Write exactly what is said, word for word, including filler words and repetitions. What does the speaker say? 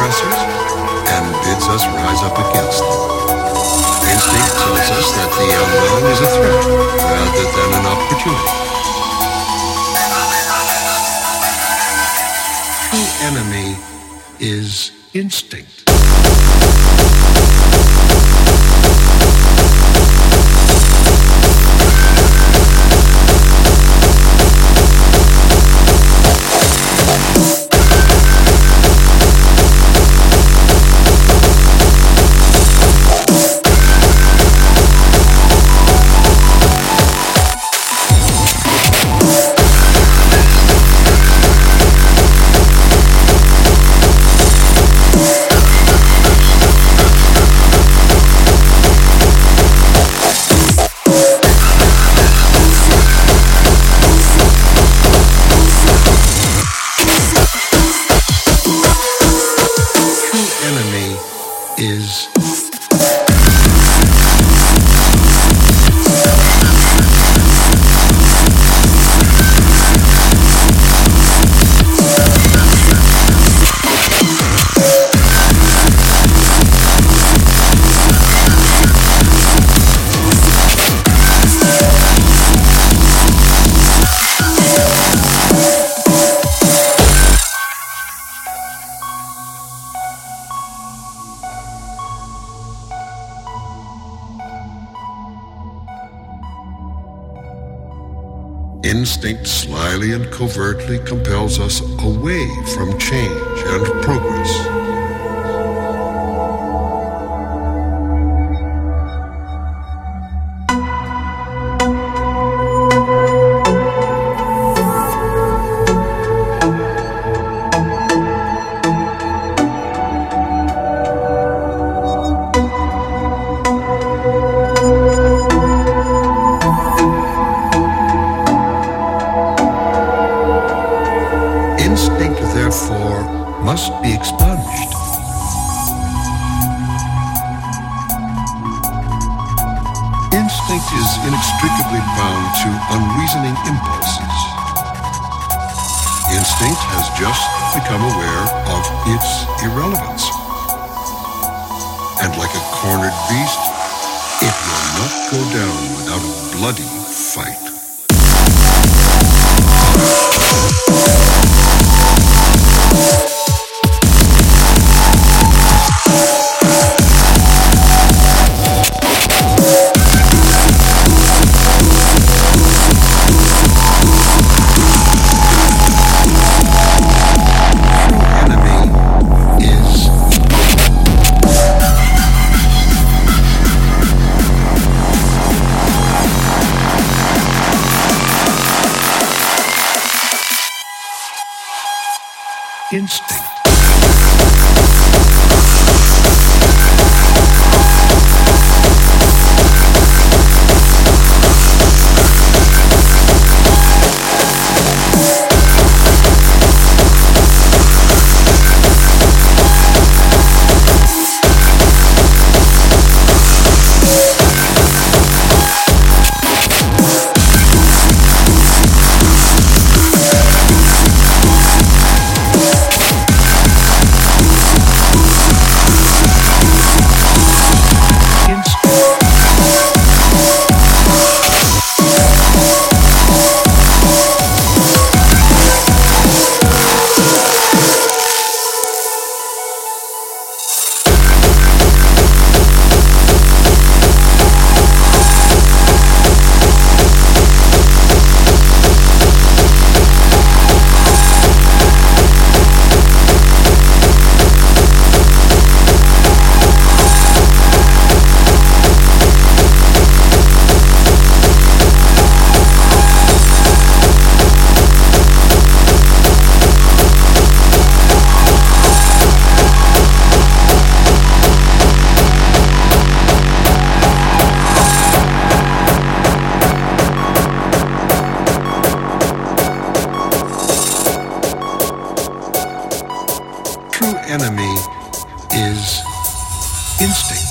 oppressors and bids us rise up against them. Instinct tells us that the unknown is a threat rather than an opportunity. The enemy is instinct. Is Instinct slyly and covertly compels us away from change and progress. Instinct, therefore, must be expunged. Instinct is inextricably bound to unreasoning impulses. Instinct has just become aware of its irrelevance. And like a cornered beast, it will not go down without a bloody fight. Instinct. Enemy is instinct.